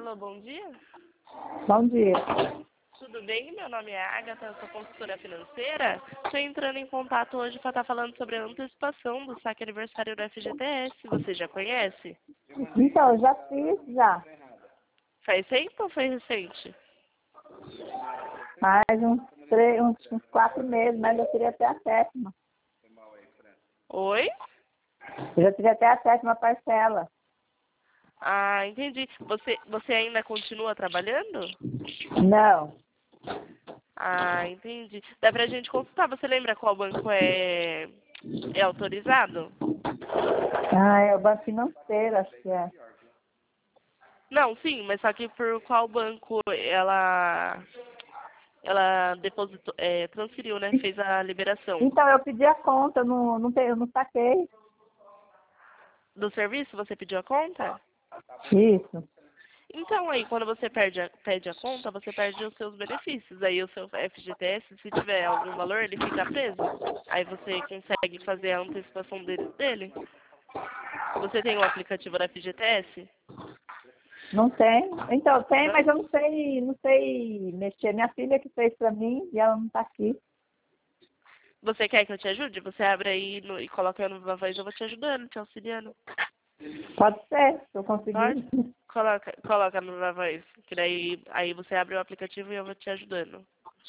Alô, bom dia. Bom dia. Tudo bem? Meu nome é Agatha, eu sou consultora financeira. Estou entrando em contato hoje para estar falando sobre a antecipação do saque aniversário do FGTS. Você já conhece? Então, eu já fiz, já. Faz tempo ou foi recente? Faz uns 4 meses, mas eu queria até a 7ª. Oi? Eu já queria até a 7ª parcela. Ah, entendi. Você ainda continua trabalhando? Não. Ah, entendi. Dá pra gente consultar. Você lembra qual banco é autorizado? Ah, é o Banco Financeiro, acho que é. Não, sim, mas só que por qual banco ela depositou, transferiu, né? Fez a liberação Então, eu pedi a conta, eu não saquei. do serviço? Você pediu a conta? Isso. Então, aí, quando você pede a conta, você perde os seus benefícios. Aí, o seu FGTS, se tiver algum valor, ele fica preso. Aí, você consegue fazer a antecipação dele. Você tem um aplicativo da FGTS? Não tem? Então, tem, Não? mas eu não sei mexer. Minha filha que fez pra mim e ela não tá aqui. Você quer que eu te ajude? Você abre aí e coloca no Viva Voz, eu vou te ajudando, te auxiliando. Pode ser, se eu conseguir. Pode? Coloca no Viva Voz, que daí aí você abre o aplicativo e eu vou te ajudando.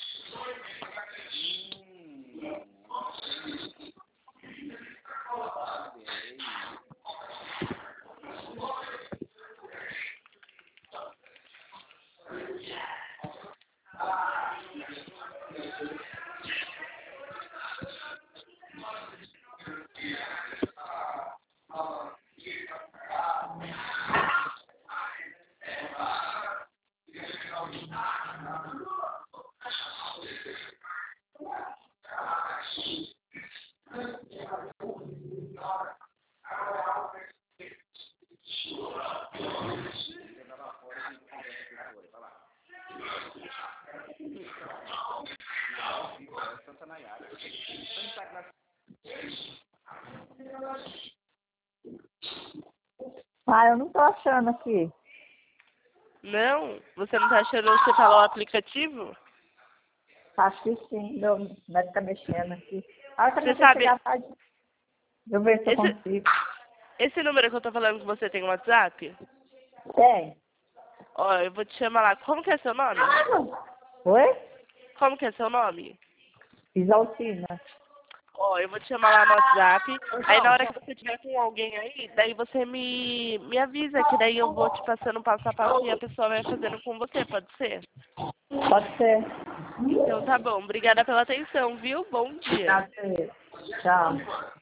Ah, eu não tô achando aqui. Não? Você não tá achando você falar o aplicativo? Acho que sim, não vai ficar mexendo aqui. A hora que Você você sabe, chegar tarde, eu ver se eu consigo. esse número que eu tô falando que você tem no WhatsApp? Tem. Ó, eu vou te chamar lá. Como que é seu nome? Oi? Como que é seu nome? Isaltina. Ó, eu vou te chamar lá no WhatsApp. Aí na hora que você tiver com alguém aí, daí você me avisa, que daí eu vou te passando passo a passo e a pessoa vai fazendo com você, pode ser? Pode ser. Então tá bom. Obrigada pela atenção, viu? Bom dia. Tchau.